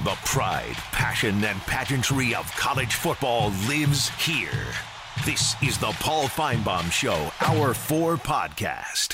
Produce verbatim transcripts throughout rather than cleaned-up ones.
The pride, passion, and pageantry of college football lives here. This is the Paul Finebaum Show, Hour four podcast.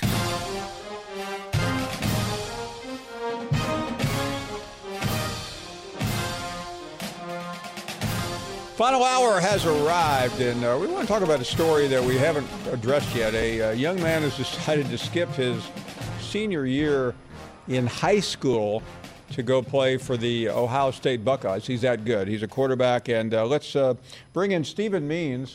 Final hour has arrived, and uh, we want to talk about a story that we haven't addressed yet. A, a young man has decided to skip his senior year in high school to go play for the Ohio State Buckeyes. He's that good. He's a quarterback, and uh, let's uh, bring in Stephen Means,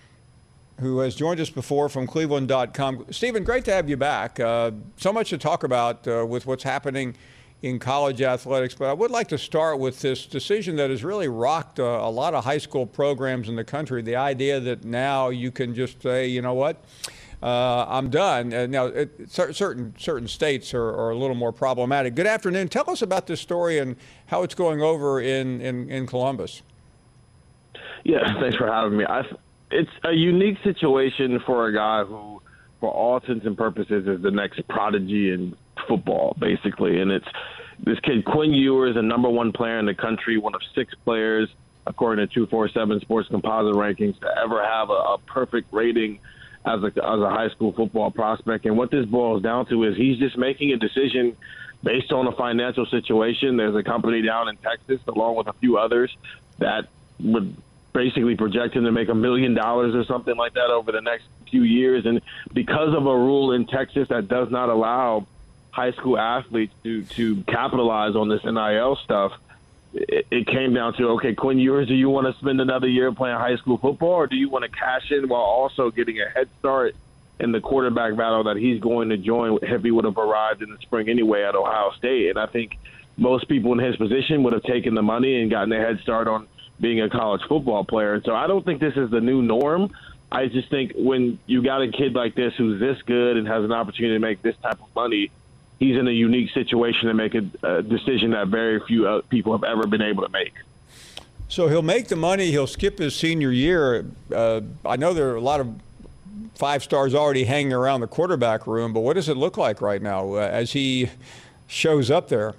who has joined us before from Cleveland dot com. Stephen, great to have you back. Uh, so much to talk about uh, with what's happening in college athletics, but I would like to start with this decision that has really rocked uh, a lot of high school programs in the country, the idea that now you can just say, you know what, uh, I'm done. Uh, now, it, certain certain states are, are a little more problematic. Good afternoon. Tell us about this story and how it's going over in, in, in Columbus. Yeah, thanks for having me. I, it's a unique situation for a guy who, for all intents and purposes, is the next prodigy in football, basically. And it's this kid, Quinn Ewers, a number one player in the country, one of six players, according to two forty-seven Sports Composite Rankings, to ever have a, a perfect rating as a, as a high school football prospect. And what this boils down to is he's just making a decision based on a financial situation. There's a company down in Texas, along with a few others, that would basically project him to make a million dollars or something like that over the next few years. And because of a rule in Texas that does not allow high school athletes to, to capitalize on this N I L stuff, it, it came down to, okay, Quinn Ewers, do you want to spend another year playing high school football, or do you want to cash in while also getting a head start in the quarterback battle that he's going to join if he would have arrived in the spring anyway at Ohio State? And I think most people in his position would have taken the money and gotten a head start on being a college football player. And so I don't think this is the new norm. I just think when you got a kid like this who's this good and has an opportunity to make this type of money, he's in a unique situation to make a, a decision that very few uh, people have ever been able to make. So he'll make the money. He'll skip his senior year. Uh, I know there are a lot of five stars already hanging around the quarterback room, but what does it look like right now uh, as he shows up there?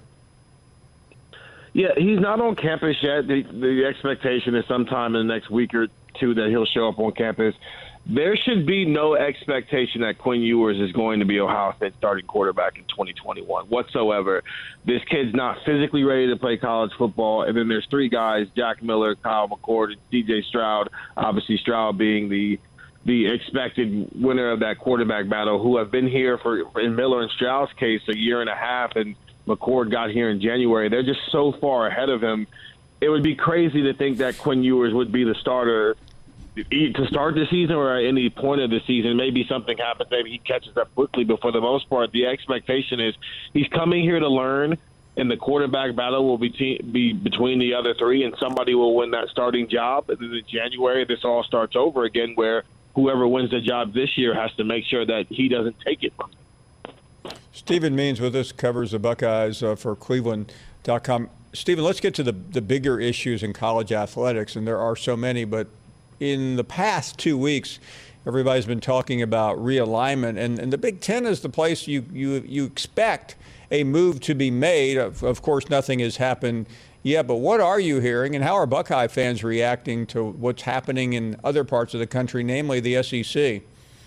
Yeah, he's not on campus yet. The, the expectation is sometime in the next week or two that he'll show up on campus. There should be no expectation that Quinn Ewers is going to be Ohio State starting quarterback in twenty twenty-one whatsoever. This kid's not physically ready to play college football. And then there's three guys, Jack Miller, Kyle McCord, and C J Stroud, obviously Stroud being the the expected winner of that quarterback battle, who have been here for, in Miller and Stroud's case, a year and a half, and McCord got here in January. They're just so far ahead of him. It would be crazy to think that Quinn Ewers would be the starter to start the season or at any point of the season. Maybe something happens. Maybe he catches up quickly. But for the most part, the expectation is he's coming here to learn, and the quarterback battle will be, te- be between the other three, and somebody will win that starting job. And then in January, this all starts over again, where whoever wins the job this year has to make sure that he doesn't take it from him. Stephen Means with us, covers the Buckeyes uh, for Cleveland dot com. Stephen, let's get to the, the bigger issues in college athletics, and there are so many. But in the past two weeks, everybody's been talking about realignment, and, and the Big Ten is the place you, you, you expect a move to be made. Of, of course, nothing has happened yet, but what are you hearing, and how are Buckeye fans reacting to what's happening in other parts of the country, namely the S E C?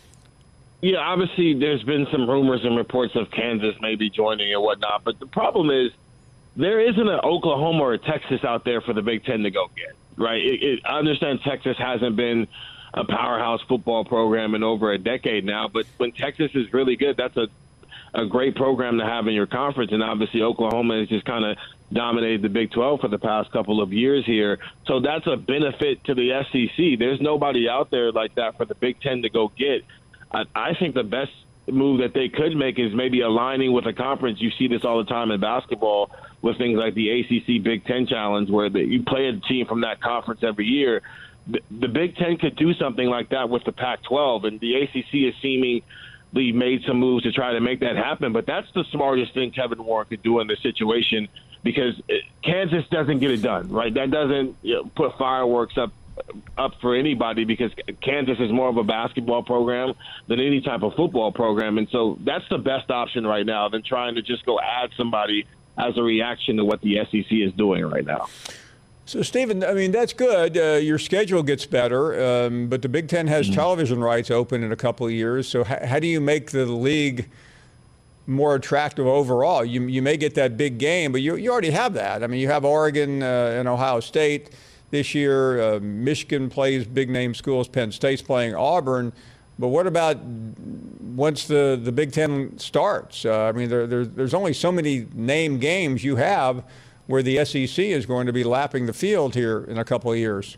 Yeah, obviously there's been some rumors and reports of Kansas maybe joining and whatnot, but the problem is there isn't an Oklahoma or a Texas out there for the Big Ten to go get, right? It, it, I understand Texas hasn't been a powerhouse football program in over a decade now, but when Texas is really good, that's a, a great program to have in your conference, and obviously Oklahoma has just kind of dominated the Big twelve for the past couple of years here, so that's a benefit to the S E C. There's nobody out there like that for the Big Ten to go get. I think the best move that they could make is maybe aligning with a conference. You see this all the time in basketball with things like the A C C Big Ten Challenge, where the, you play a team from that conference every year. The, the Big Ten could do something like that with the Pac twelve, and the A C C is seemingly made some moves to try to make that happen. But that's the smartest thing Kevin Warren could do in this situation, because Kansas doesn't get it done, right? That doesn't, you know, put fireworks up up for anybody, because Kansas is more of a basketball program than any type of football program. And so that's the best option right now than trying to just go add somebody as a reaction to what the S E C is doing right now. So, Stephen, I mean, that's good. Uh, your schedule gets better, um, but the Big Ten has mm-hmm. television rights open in a couple of years. So how, how do you make the league more attractive overall? You you may get that big game, but you you already have that. I mean, you have Oregon uh, and Ohio State this year. Uh, Michigan plays big-name schools. Penn State's playing Auburn. But what about once the, the Big Ten starts? Uh, I mean, there, there, there's only so many name games you have where the S E C is going to be lapping the field here in a couple of years.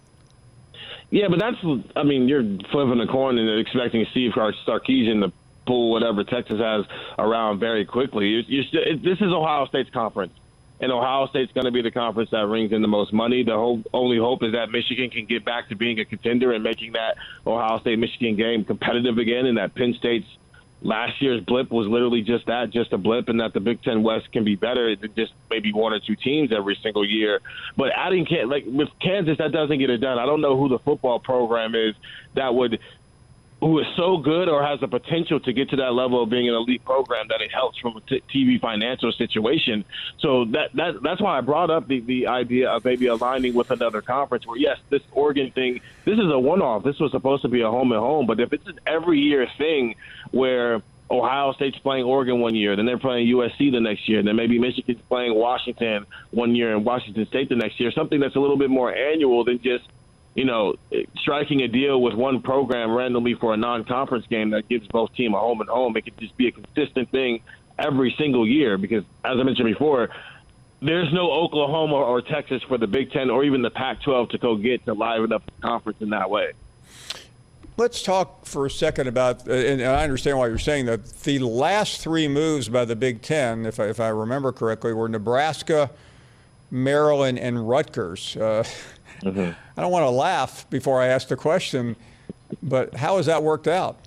Yeah, but that's, I mean, you're flipping a coin and expecting Steve Sarkisian to pull whatever Texas has around very quickly. You're, you're still, it, this is Ohio State's conference, and Ohio State's going to be the conference that rings in the most money. The whole, only hope is that Michigan can get back to being a contender and making that Ohio State-Michigan game competitive again, and that Penn State's last year's blip was literally just that, just a blip, and that the Big Ten West can be better than just maybe one or two teams every single year. But adding, like with Kansas, that doesn't get it done. I don't know who the football program is that would – who is so good or has the potential to get to that level of being an elite program that it helps from a t- T V financial situation. So that, that that's why I brought up the, the idea of maybe aligning with another conference where, yes, this Oregon thing, this is a one-off. This was supposed to be a home and home. But if it's an every year thing where Ohio State's playing Oregon one year, then they're playing U S C the next year, then maybe Michigan's playing Washington one year and Washington State the next year, something that's a little bit more annual than just, you know, striking a deal with one program randomly for a non-conference game that gives both teams a home and home. It could just be a consistent thing every single year because, as I mentioned before, there's no Oklahoma or Texas for the Big Ten or even the Pac twelve to go get to liven up the conference in that way. Let's talk for a second about, and I understand why you're saying that, the last three moves by the Big Ten, if I, if I remember correctly, were Nebraska, Maryland, and Rutgers. Uh, Mm-hmm. I don't want to laugh before I ask the question, but how has that worked out?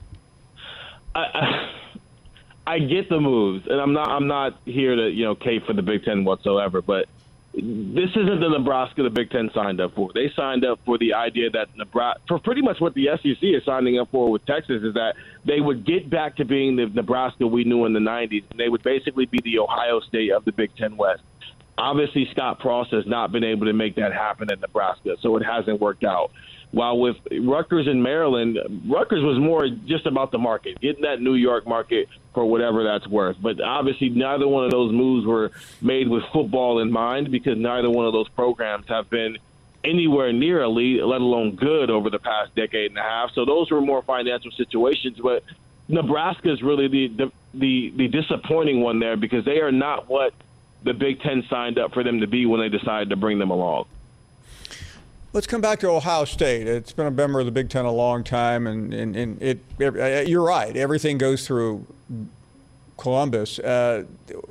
I, I, I get the moves, and I'm not I'm not here to you know cape for the Big Ten whatsoever. But this isn't the Nebraska the Big Ten signed up for. They signed up for the idea that Nebraska, for pretty much what the S E C is signing up for with Texas, is that they would get back to being the Nebraska we knew in the nineties, and they would basically be the Ohio State of the Big Ten West. Obviously, Scott Frost has not been able to make that happen in Nebraska, so it hasn't worked out. While with Rutgers and Maryland, Rutgers was more just about the market, getting that New York market for whatever that's worth. But obviously, neither one of those moves were made with football in mind because neither one of those programs have been anywhere near elite, let alone good, over the past decade and a half. So those were more financial situations. But Nebraska is really the the, the, the disappointing one there because they are not what the Big Ten signed up for them to be when they decided to bring them along. Let's come back to Ohio State. It's been a member of the Big Ten a long time, and, and, and it, it, you're right. Everything goes through Columbus. Uh,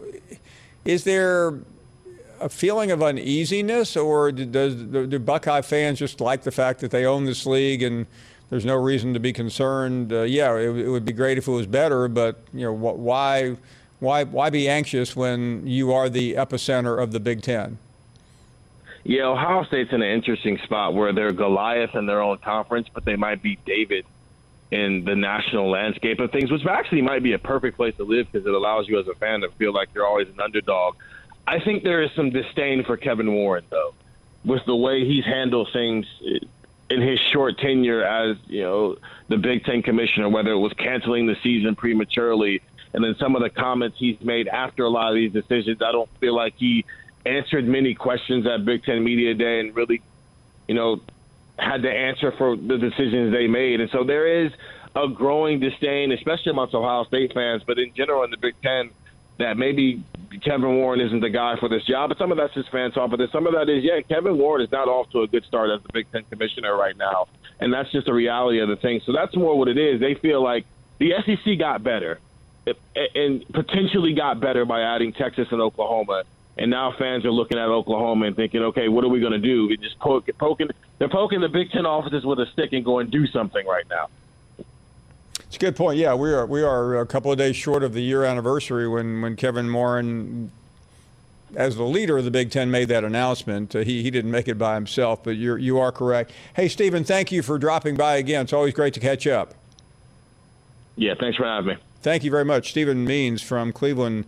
is there a feeling of uneasiness, or does do Buckeye fans just like the fact that they own this league and there's no reason to be concerned? Uh, yeah, it, it would be great if it was better, but you know, why? Why why be anxious when you are the epicenter of the Big Ten? Yeah, Ohio State's in an interesting spot where they're Goliath in their own conference, but they might be David in the national landscape of things, which actually might be a perfect place to live because it allows you as a fan to feel like you're always an underdog. I think there is some disdain for Kevin Warren, though, with the way he's handled things in his short tenure as, you know, the Big Ten commissioner, whether it was canceling the season prematurely, and then some of the comments he's made after a lot of these decisions. I don't feel like he answered many questions at Big Ten Media Day and really, you know, had to answer for the decisions they made. And so there is a growing disdain, especially amongst Ohio State fans, but in general in the Big Ten, that maybe Kevin Warren isn't the guy for this job. But some of that's just fan talk. But some of that is, yeah, Kevin Warren is not off to a good start as the Big Ten commissioner right now. And that's just the reality of the thing. So that's more what it is. They feel like the S E C got better and potentially got better by adding Texas and Oklahoma. And now fans are looking at Oklahoma and thinking, okay, what are we going to do? We just poke, poking, they're poking the Big Ten offices with a stick and going, do something right now. It's a good point. Yeah, we are we are a couple of days short of the year anniversary when, when Kevin Warren, as the leader of the Big Ten, made that announcement. Uh, he he didn't make it by himself, but you're you are correct. Hey, Stephen, thank you for dropping by again. It's always great to catch up. Yeah, thanks for having me. Thank you very much. Stephen Means from Cleveland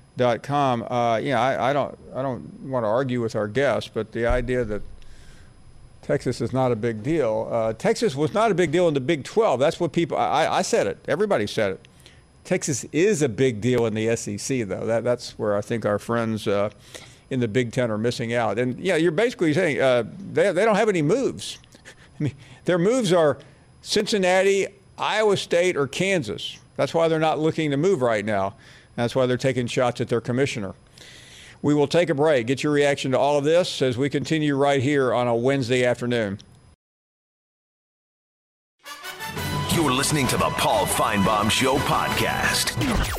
dot com. Uh, yeah, I, I don't I don't want to argue with our guest, but the idea that Texas is not a big deal. Uh, Texas was not a big deal in the Big twelve. That's what people. I, I said it. Everybody said it. Texas is a big deal in the S E C, though. That that's where I think our friends uh, in the Big Ten are missing out. And yeah, you're basically saying uh, they they don't have any moves. I mean, their moves are Cincinnati, Iowa State, or Kansas. That's why they're not looking to move right now. That's why they're taking shots at their commissioner. We will take a break. Get your reaction to all of this as we continue right here on a Wednesday afternoon. You're listening to the Paul Feinbaum Show podcast.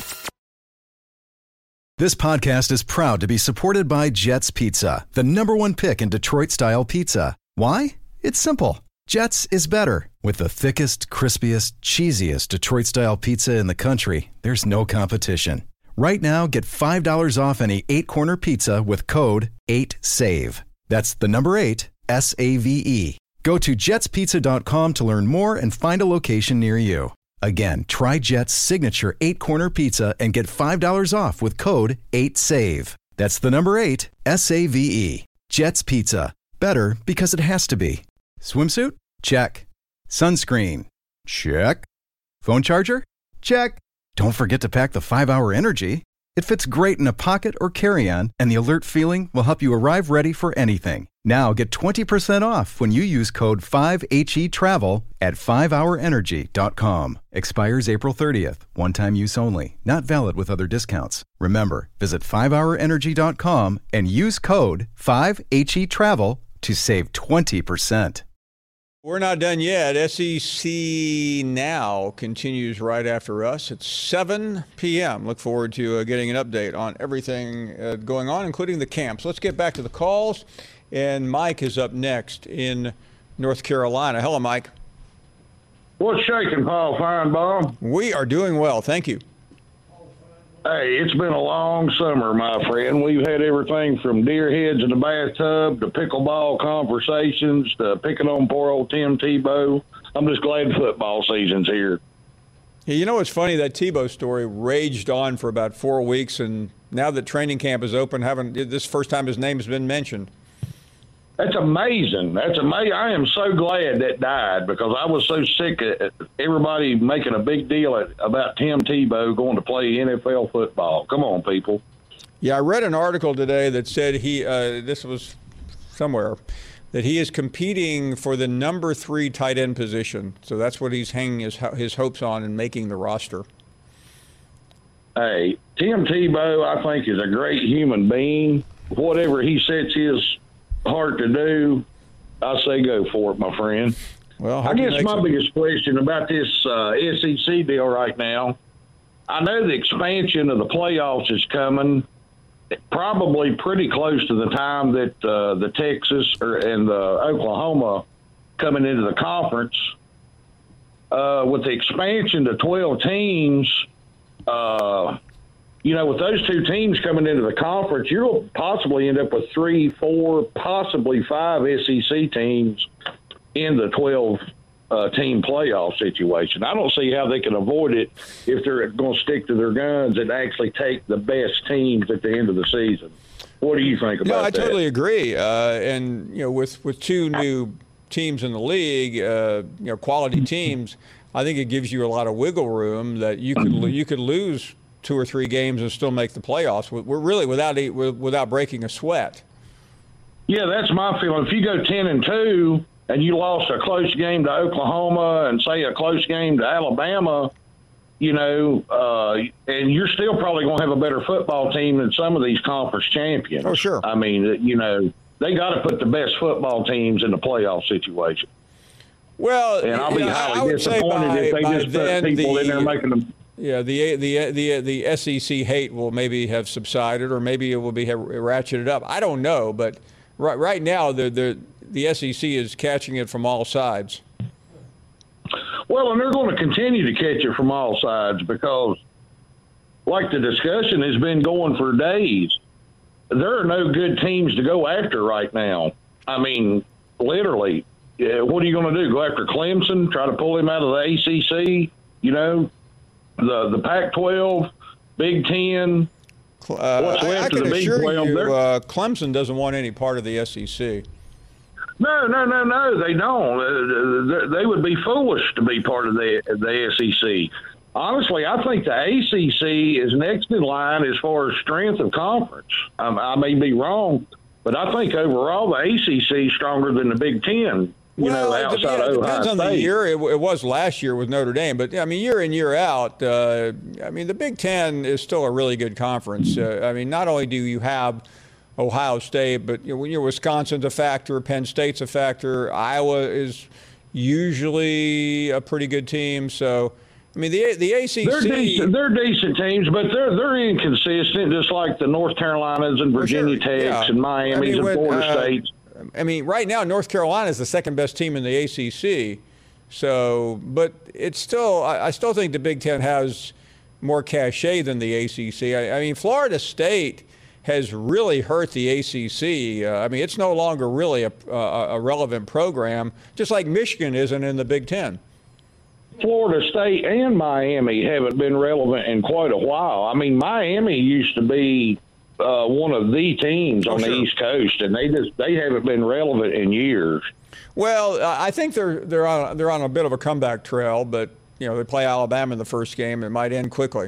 This podcast is proud to be supported by Jets Pizza, the number one pick in Detroit-style pizza. Why? It's simple. Jets is better. With the thickest, crispiest, cheesiest Detroit-style pizza in the country, there's no competition. Right now, get five dollars off any eight-corner pizza with code eight save. That's the number eight, S A V E. Go to jets pizza dot com to learn more and find a location near you. Again, try Jet's signature eight-corner pizza and get five dollars off with code eight save. That's the number eight, S A V E. Jet's Pizza. Better because it has to be. Swimsuit? Check. Sunscreen? Check. Phone charger? Check. Don't forget to pack the five hour Energy. It fits great in a pocket or carry-on, and the alert feeling will help you arrive ready for anything. Now get twenty percent off when you use code five H E travel at five hour energy dot com. Expires April thirtieth. One-time use only. Not valid with other discounts. Remember, visit five hour energy dot com and use code five H E travel to save twenty percent. We're not done yet. S E C Now continues right after us at seven p.m. Look forward to uh, getting an update on everything uh, going on, including the camps. Let's get back to the calls. And Mike is up next in North Carolina. Hello, Mike. What's shaking, Paul Feinbaum? We are doing well. Thank you. Hey, it's been a long summer, my friend. We've had everything from deer heads in the bathtub to pickleball conversations to picking on poor old Tim Tebow. I'm just glad football season's here. Yeah, you know what's funny? That Tebow story raged on for about four weeks, and now that training camp is open, haven't this is the first time his name has been mentioned. That's amazing. That's amazing. I am so glad that died because I was so sick of everybody making a big deal about Tim Tebow going to play N F L football. Come on, people. Yeah, I read an article today that said he, uh, this was somewhere, that he is competing for the number three tight end position. So that's what he's hanging his, his hopes on in making the roster. Hey, Tim Tebow, I think, is a great human being. Whatever he sets his heart to do, I say go for it, my friend. Well, I guess my biggest question about this uh, S E C deal right now, I know the expansion of the playoffs is coming probably pretty close to the time that uh, the Texas or, and the Oklahoma coming into the conference. Uh, with the expansion to twelve teams, uh, you know, with those two teams coming into the conference, you'll possibly end up with three, four, possibly five S E C teams in the twelve-team uh, playoff situation. I don't see how they can avoid it if they're going to stick to their guns and actually take the best teams at the end of the season. What do you think about that? No, I that? totally agree. Uh, and, you know, with, with two new teams in the league, uh, you know, quality teams, I think it gives you a lot of wiggle room that you could you could lose two or three games and still make the playoffs. We're really without without breaking a sweat. Yeah, that's my feeling. If you go ten and two and you lost a close game to Oklahoma and say a close game to Alabama, you know, uh, and you're still probably going to have a better football team than some of these conference champions. Oh, sure. I mean, you know, they got to put the best football teams in the playoff situation. Well, and I'll be you know, highly disappointed by, if they just put people the, in there making them. Yeah, the the the the S E C hate will maybe have subsided, or maybe it will be have ratcheted up. I don't know, but right right now the the the S E C is catching it from all sides. Well, and they're going to continue to catch it from all sides because, like the discussion has been going for days, there are no good teams to go after right now. I mean, literally, yeah, what are you going to do? Go after Clemson? Try to pull him out of the A C C? You know? The the Pac twelve, Big Ten, Uh, What's I, I left of can the Big assure twelve, you, they're- uh, Clemson doesn't want any part of the S E C. No, no, no, no, they don't. Uh, they would be foolish to be part of the the S E C. Honestly, I think the A C C is next in line as far as strength of conference. Um, I may be wrong, but I think overall the A C C is stronger than the Big Ten. You Well, know, it, outside yeah, it of depends Ohio on the State. year. It, it was last year with Notre Dame, but I mean, year in, year out, uh, I mean, the Big Ten is still a really good conference. Uh, I mean, not only do you have Ohio State, but you know, when you're Wisconsin's a factor, Penn State's a factor, Iowa is usually a pretty good team. So, I mean, the the A C C. They're decent, they're decent teams, but they're they're inconsistent, just like the North Carolinas and Virginia sure, Techs yeah. and Miamis I mean, and when, Florida uh, States. I mean, right now, North Carolina is the second best team in the A C C. So, but it's still, I, I still think the Big Ten has more cachet than the A C C. I, I mean, Florida State has really hurt the A C C. Uh, I mean, it's no longer really a, a, a relevant program, just like Michigan isn't in the Big Ten. Florida State and Miami haven't been relevant in quite a while. I mean, Miami used to be uh, one of the teams Oh, on sure. the East Coast, and they just they haven't been relevant in years. Well, uh, I think they're they're on they're on a bit of a comeback trail, but you know they play Alabama in the first game. It might end quickly.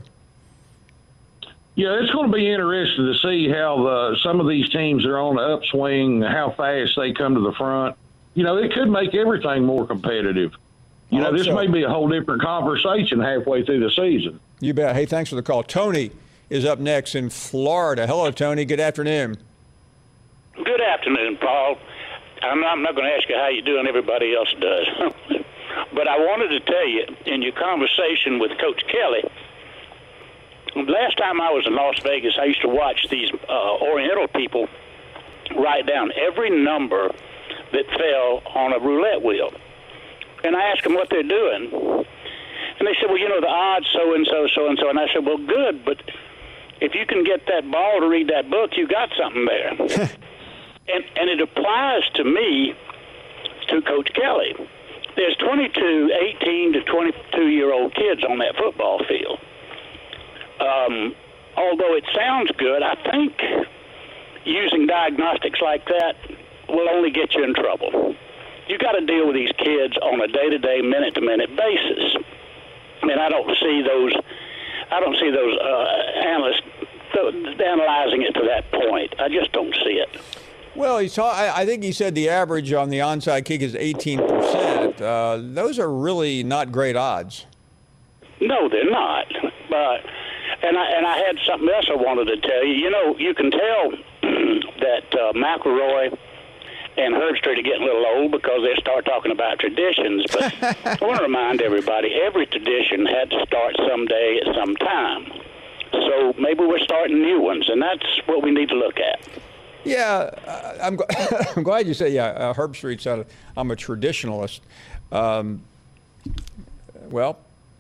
Yeah, it's going to be interesting to see how the, some of these teams are on the upswing, how fast they come to the front. You know, it could make everything more competitive. You I know, hope this so. may be a whole different conversation halfway through the season. You bet. Hey, thanks for the call. Tony is up next in Florida. Hello, Tony. Good afternoon. Good afternoon, Paul. I'm not, I'm not going to ask you how you do and everybody else does. But I wanted to tell you, in your conversation with Coach Kelly, last time I was in Las Vegas, I used to watch these uh, Oriental people write down every number that fell on a roulette wheel. And I asked them what they're doing. And they said, well, you know, the odds so-and-so, so-and-so. And I said, well, good, but if you can get that ball to read that book, you got something there. and, and it applies to me, to Coach Kelly. There's twenty-two, eighteen to twenty-two-year-old kids on that football field. Um, although it sounds good, I think using diagnostics like that will only get you in trouble. You got to deal with these kids on a day-to-day, minute-to-minute basis, and I don't see those. I don't see those uh, analysts th- analyzing it to that point. I just don't see it. Well, he saw, I, I think he said the average on the onside kick is eighteen percent. Uh, those are really not great odds. No, they're not. But and I and I had something else I wanted to tell you. You know, you can tell that uh, McElroy and Herbstreit are getting a little old because they start talking about traditions. But I want to remind everybody, every tradition had to start someday at some time. So maybe we're starting new ones, and that's what we need to look at. Yeah, uh, I'm, I'm glad you said, yeah, uh, Herbstreit said I'm a traditionalist. Um, well,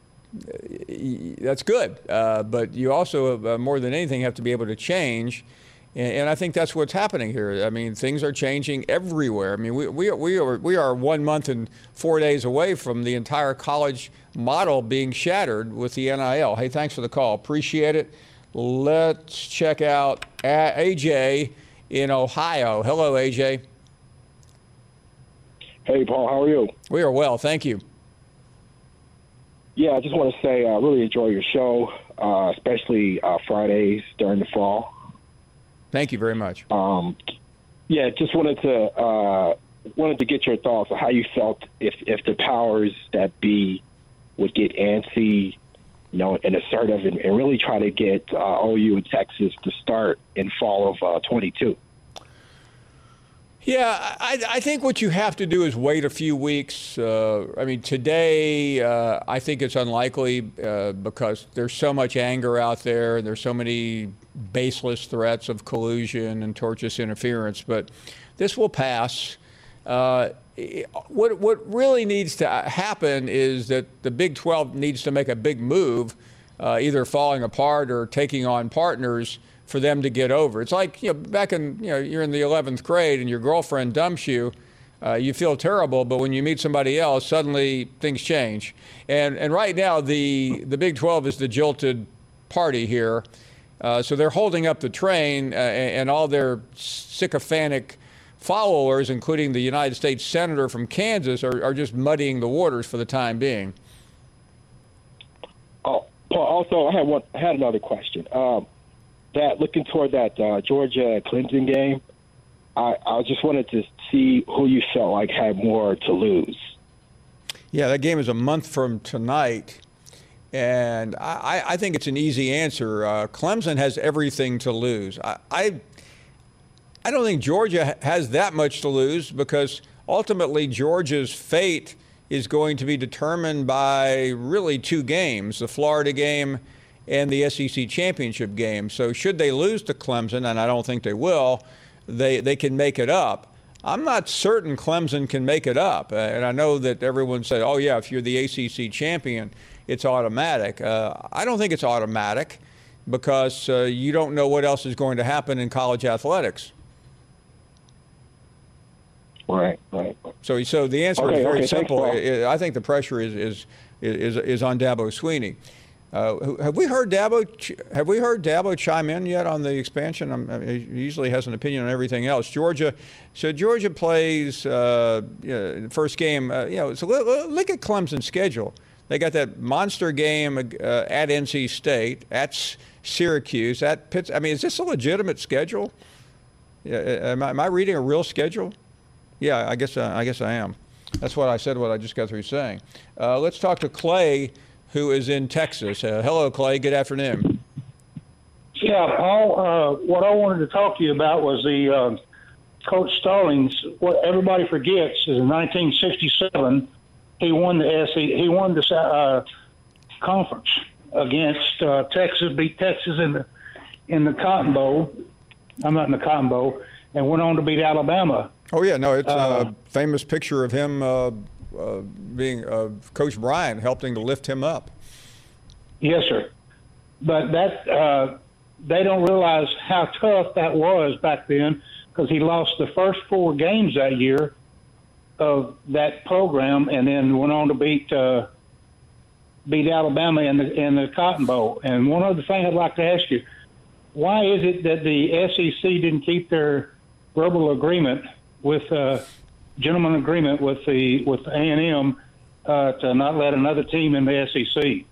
that's good. Uh, but you also, uh, more than anything, have to be able to change. And, and I think that's what's happening here. I mean, things are changing everywhere. I mean, we, we, we, are, we are one month and four days away from the entire college model being shattered with the N I L. Hey, thanks for the call. Appreciate it. Let's check out A J in Ohio. Hello, A J. Hey, Paul, how are you? We are well, thank you. Yeah, I just want to say I really enjoy your show, uh, especially uh, Fridays during the fall. Thank you very much. Um, yeah, just wanted to uh, wanted to get your thoughts on how you felt if if the powers that be would get antsy, you know, and assertive, and, and really try to get uh, O U and Texas to start in fall of uh, twenty-two. Yeah, I, I think what you have to do is wait a few weeks. Uh, I mean, today uh, I think it's unlikely uh, because there's so much anger out there and there's so many baseless threats of collusion and tortious interference. But this will pass. Uh, what what really needs to happen is that the Big twelve needs to make a big move, uh, either falling apart or taking on partners for them to get over. It's like, you know, back in, you know, you're in the eleventh grade and your girlfriend dumps you, uh, you feel terrible, but when you meet somebody else, suddenly things change. And and right now, the, the Big twelve is the jilted party here. Uh, so they're holding up the train, uh, and all their sycophantic followers, including the United States Senator from Kansas, are, are just muddying the waters for the time being. Oh, Paul, also, I had one. I had another question. Um, that looking toward that uh, Georgia Clemson game, I, I just wanted to see who you felt like had more to lose. Yeah, that game is a month from tonight, and I, I think it's an easy answer. Uh, Clemson has everything to lose. I, I I don't think Georgia has that much to lose, because ultimately Georgia's fate is going to be determined by really two games, the Florida game and the S E C championship game. So should they lose to Clemson, and I don't think they will, they, they can make it up. I'm not certain Clemson can make it up. Uh, and I know that everyone said, oh, yeah, if you're the A C C champion, it's automatic. Uh, I don't think it's automatic, because uh, you don't know what else is going to happen in college athletics. Right, right. So, so the answer okay, is very okay, simple. Thanks, I, I think the pressure is is is is on Dabo Swinney. Uh, have we heard Dabo? Have we heard Dabo chime in yet on the expansion? I'm, I mean, he usually has an opinion on everything else. Georgia, so Georgia plays uh, you know, the first game. Uh, you know, so look, look at Clemson's schedule. They got that monster game uh, at N C State, at Syracuse, at Pitts. I mean, is this a legitimate schedule? Yeah, am I, am I reading a real schedule? Yeah, I guess uh, I guess I am. That's what I said, what I just got through saying. Uh, let's talk to Clay, who is in Texas. Uh, hello, Clay. Good afternoon. Yeah, Paul, uh, what I wanted to talk to you about was the uh, Coach Stallings. What everybody forgets is in nineteen sixty-seven, he won the S E C, he won the uh, conference against uh, Texas, beat Texas in the in the Cotton Bowl. I'm not in the Cotton Bowl, and went on to beat Alabama. Oh, yeah, no, it's Uh, a famous picture of him uh, uh, being, uh, Coach Bryant helping to lift him up. Yes, sir. But that uh, they don't realize how tough that was back then, because he lost the first four games that year of that program, and then went on to beat uh, beat Alabama in the in the Cotton Bowl. And one other thing I'd like to ask you: why is it that the S E C didn't keep their verbal agreement with uh, gentleman agreement with the with A and M uh, to not let another team in the S E C?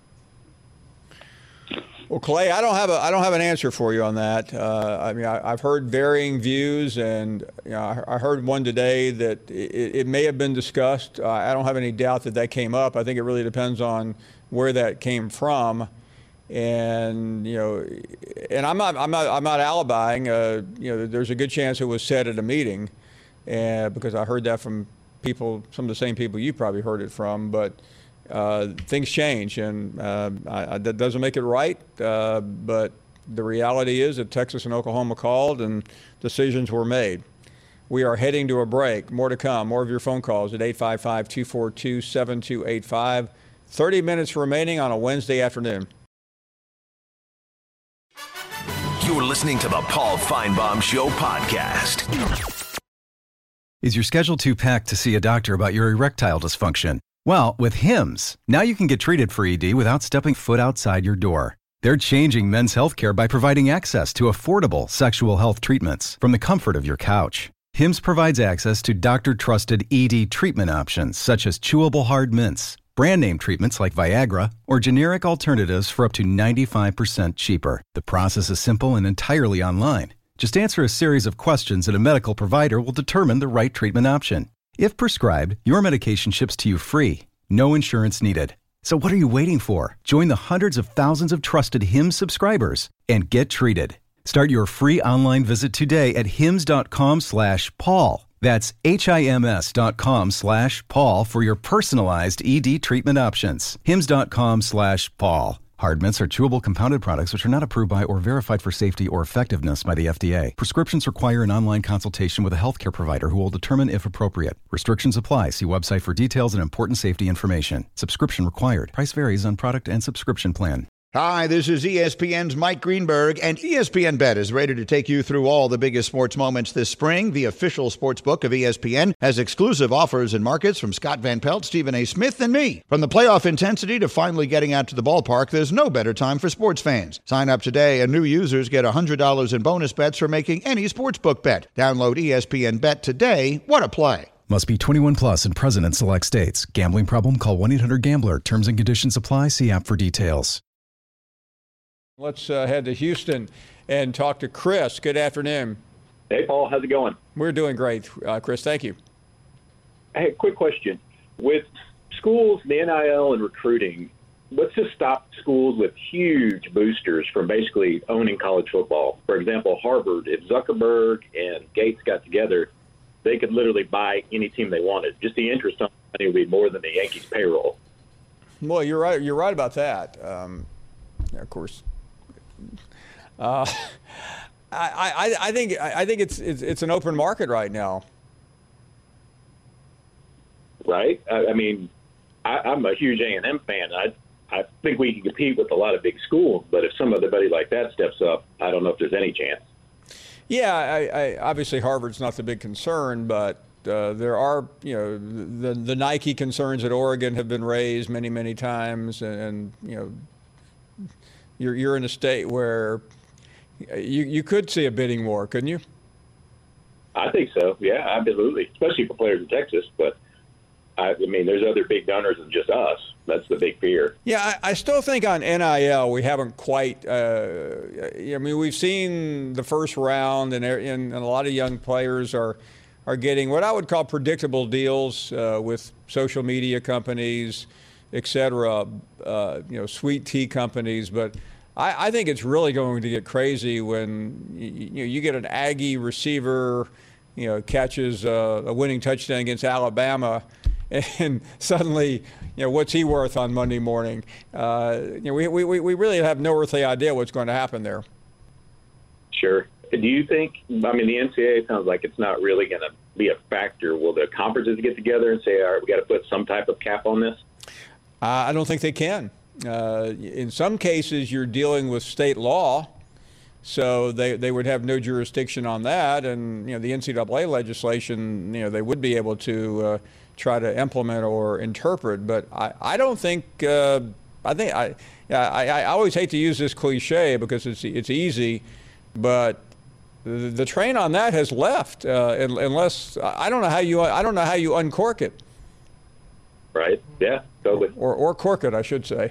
Well, Clay, I don't have a I don't have an answer for you on that. Uh, I mean, I, I've heard varying views, and you know, I, I heard one today that it, it may have been discussed. Uh, I don't have any doubt that that came up. I think it really depends on where that came from, and you know, and I'm not I'm not I'm not alibiing. Uh, you know, there's a good chance it was said at a meeting, and because I heard that from people, some of the same people you probably heard it from, but. Uh, things change, and uh, I, I, that doesn't make it right, uh, but the reality is that Texas and Oklahoma called and decisions were made. We are heading to a break. More to come. More of your phone calls at eight five five, two four two, seven two eight five. thirty minutes remaining on a Wednesday afternoon. You're listening to the Paul Feinbaum Show podcast. Is your schedule too packed to see a doctor about your erectile dysfunction? Well, with Hims, now you can get treated for E D without stepping foot outside your door. They're changing men's healthcare by providing access to affordable sexual health treatments from the comfort of your couch. Hims provides access to doctor-trusted E D treatment options such as chewable hard mints, brand name treatments like Viagra, or generic alternatives for up to ninety-five percent cheaper. The process is simple and entirely online. Just answer a series of questions and a medical provider will determine the right treatment option. If prescribed, your medication ships to you free. No insurance needed. So what are you waiting for? Join the hundreds of thousands of trusted Hims subscribers and get treated. Start your free online visit today at hims.com slash Paul. That's H-I-M-S dot com slash Paul for your personalized E D treatment options. Hims.com slash Paul. Hard mints are chewable compounded products which are not approved by or verified for safety or effectiveness by the F D A. Prescriptions require an online consultation with a healthcare provider who will determine if appropriate. Restrictions apply. See website for details and important safety information. Subscription required. Price varies on product and subscription plan. Hi, this is E S P N's Mike Greenberg, and E S P N Bet is ready to take you through all the biggest sports moments this spring. The official sports book of E S P N has exclusive offers and markets from Scott Van Pelt, Stephen A. Smith, and me. From the playoff intensity to finally getting out to the ballpark, there's no better time for sports fans. Sign up today, and new users get one hundred dollars in bonus bets for making any sportsbook bet. Download E S P N Bet today. What a play. Must be twenty-one plus and present in select states. Gambling problem? Call one eight hundred gambler. Terms and conditions apply. See app for details. Let's uh, head to Houston and talk to Chris. Good afternoon. Hey, Paul. How's it going? We're doing great, uh, Chris. Thank you. Hey, quick question. With schools, the N I L, and recruiting, what's to stop schools with huge boosters from basically owning college football? For example, Harvard, if Zuckerberg and Gates got together, they could literally buy any team they wanted. Just the interest on money would be more than the Yankees' payroll. Well, you're right. You're right about that. Um, of course. Uh, I, I, I think I think it's, it's it's an open market right now. Right. I, I mean, I, I'm a huge A and M fan. I I think we can compete with a lot of big schools, but if somebody like that steps up, I don't know if there's any chance. Yeah, I, I, obviously Harvard's not the big concern, but uh, there are, you know, the the Nike concerns at Oregon have been raised many many times, and, and you know. You're you're in a state where you you could see a bidding war, couldn't you? I think so. Yeah, absolutely. Especially for players in Texas. But I, I mean, there's other big donors than just us. That's the big fear. Yeah, I, I still think on N I L we haven't quite. Uh, I mean, we've seen the first round, and, and a lot of young players are are getting what I would call predictable deals uh, with social media companies, et cetera, uh, you know, sweet tea companies. But I, I think it's really going to get crazy when you, you know, you get an Aggie receiver, you know, catches a, a winning touchdown against Alabama, and suddenly, you know, what's he worth on Monday morning? Uh, you know, we, we, we really have no earthly idea what's going to happen there. Sure. Do you think, I mean, the N C double A sounds like it's not really going to be a factor. Will the conferences get together and say, all right, we got to put some type of cap on this? Uh, I don't think they can. Uh, in some cases, you're dealing with state law, so they, they would have no jurisdiction on that. And, you know, the N C double A legislation, you know, they would be able to uh, try to implement or interpret. But I, I don't think, uh, I think, I, I, I always hate to use this cliche because it's, it's easy, but the, the train on that has left uh, unless, I don't know how you, I don't know how you uncork it. Right. Yeah, totally. Or, or cork it, I should say.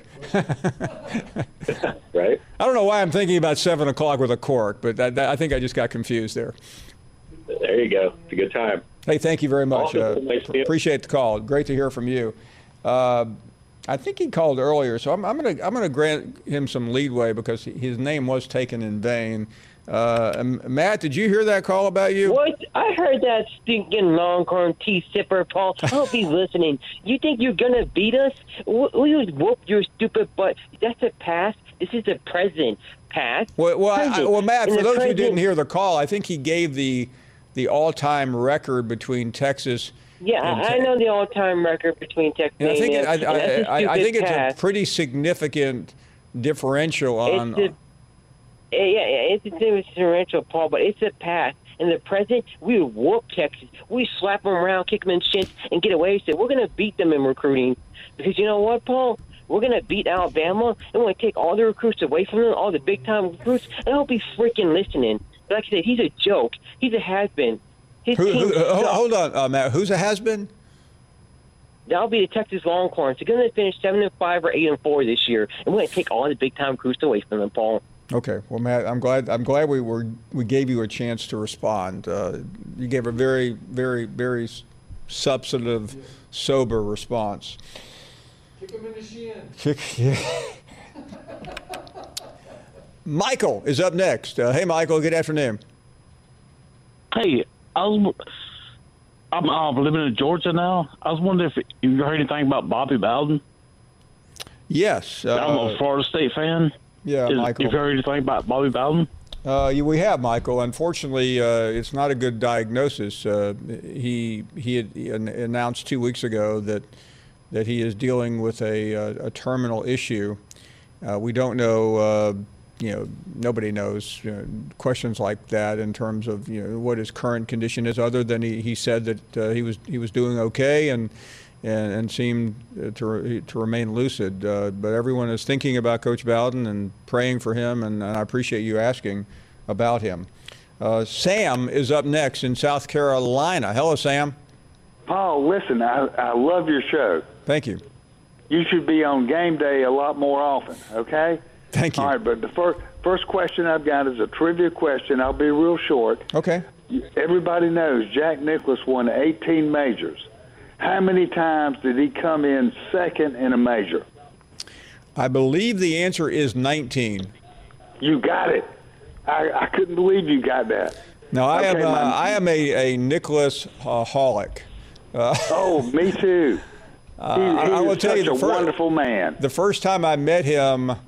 Right. I don't know why I'm thinking about seven o'clock with a cork, but that, that, I think I just got confused there. There you go. It's a good time. Hey, thank you very much. Uh, appreciate the call. Great to hear from you. Uh, I think he called earlier, so I'm, I'm going to I'm going to grant him some leadway because his name was taken in vain. Uh, Matt, did you hear that call about you? What? I heard that stinking Longhorn tea sipper, Paul. I hope he's listening. You think you're going to beat us? We would whoop your stupid butt. That's a pass. This is a present pass. Well, well, I, well Matt, and for those present, who didn't hear the call, I think he gave the the all-time record between Texas. Yeah, and I know the all-time record between Texas and I think and it, I, I, I, I think it's pass. a pretty significant differential on. It's a, Yeah, it's a differential, Paul, but it's a pass. In the present, we whoop Texas. We slap them around, kick them in shins, and get away with it. We're going to beat them in recruiting. Because you know what, Paul? We're going to beat Alabama, and we're going to take all the recruits away from them, all the big-time recruits, and I hope he's freaking listening. But like I said, he's a joke. He's a has-been. His who, team who, uh, hold on, uh, Matt. Who's a has-been? That'll be the Texas Longhorns. They're going to finish seven and five or eight and four this year, and we're going to take all the big-time recruits away from them, Paul. Okay, well, Matt, I'm glad. I'm glad we were we gave you a chance to respond. Uh, you gave a very, very, very substantive, sober response. Kick him in the shin. Kick, yeah. Michael is up next. Uh, hey, Michael. Good afternoon. Hey, I was. I'm uh, living in Georgia now. I was wondering if you heard anything about Bobby Bowden. Yes, uh, I'm a Florida State fan. Yeah, Is, Michael. You've heard anything about Bobby Bowden? Uh, yeah, we have, Michael. Unfortunately, uh, it's not a good diagnosis. Uh, he he had announced two weeks ago that that he is dealing with a, a, a terminal issue, Uh, we don't know, uh, you know, nobody knows you know, questions like that in terms of, you know, what his current condition is, other than he, he said that uh, he was he was doing okay and and, and seemed to to remain lucid. Uh, but everyone is thinking about Coach Bowden and praying for him, and, and I appreciate you asking about him. Uh, Sam is up next in South Carolina. Hello, Sam. Paul, listen, I, I love your show. Thank you. You should be on game day a lot more often, okay? Thank you. All right, but the first, first question I've got is a trivia question. I'll be real short. Okay. Everybody knows Jack Nicklaus won eighteen majors. How many times did he come in second in a major? I believe the answer is nineteen. You got it. I, I couldn't believe you got that. Now, I okay, am uh, my, I am a, a Nicklaus uh, holic. Uh, oh, me too. Uh, he, he I, I will tell you, a the fir- wonderful man. The first time I met him, uh,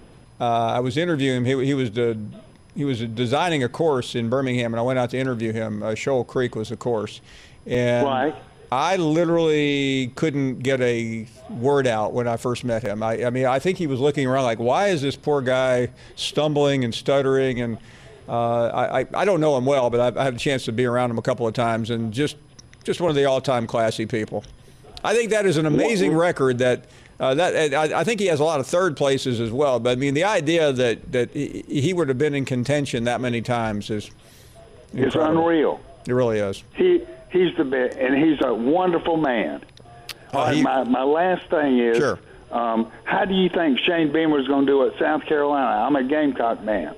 I was interviewing him. He, he was the, he was designing a course in Birmingham, and I went out to interview him. Uh, Shoal Creek was the course, and right. I literally couldn't get a word out when I first met him. I, I mean, I think he was looking around like, why is this poor guy stumbling and stuttering? And uh, I, I, I don't know him well, but I've, I had a chance to be around him a couple of times, and just, just one of the all-time classy people. I think that is an amazing record. That uh, that I, I think he has a lot of third places as well. But I mean, the idea that that he, he would have been in contention that many times is it's unreal. It really is. He he's the best, and he's a wonderful man. Uh, uh, he, my my last thing is, sure. um, how do you think Shane Beamer is going to do at South Carolina? I'm a Gamecock man.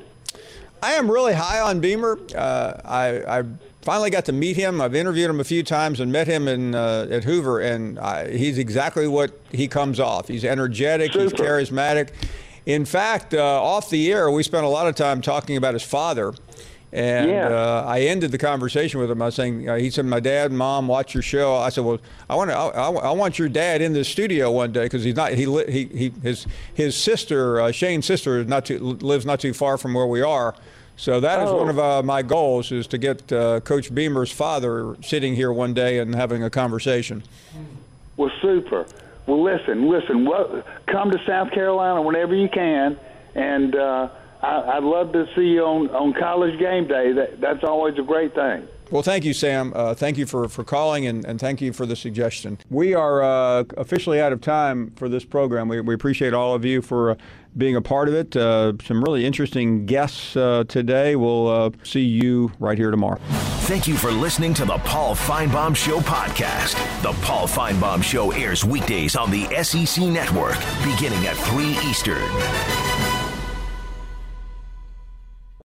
I am really high on Beamer. Uh, I. I Finally got to meet him. I've interviewed him a few times and met him in uh, at Hoover, and I, he's exactly what he comes off. He's energetic. Super. He's charismatic. In fact, uh, off the air, we spent a lot of time talking about his father, and yeah. uh, I ended the conversation with him. I was saying, uh, he said, "My dad and mom watch your show." I said, "Well, I want to. I, I, I want your dad in the studio one day because he's not. He he he his his sister, uh, Shane's sister, is not too, lives not too far from where we are." So that is oh. one of uh, my goals, is to get uh, Coach Beamer's father sitting here one day and having a conversation. Well, super. Well, listen, listen. What, come to South Carolina whenever you can, and uh, I, I'd love to see you on, on College Game Day. That, that's always a great thing. Well, thank you, Sam. Uh, thank you for, for calling, and, and thank you for the suggestion. We are uh, officially out of time for this program. We, we appreciate all of you for uh, being a part of it. Uh, some really interesting guests uh, today. We'll uh, see you right here tomorrow. Thank you for listening to the Paul Finebaum Show podcast. The Paul Finebaum Show airs weekdays on the S E C Network, beginning at three Eastern.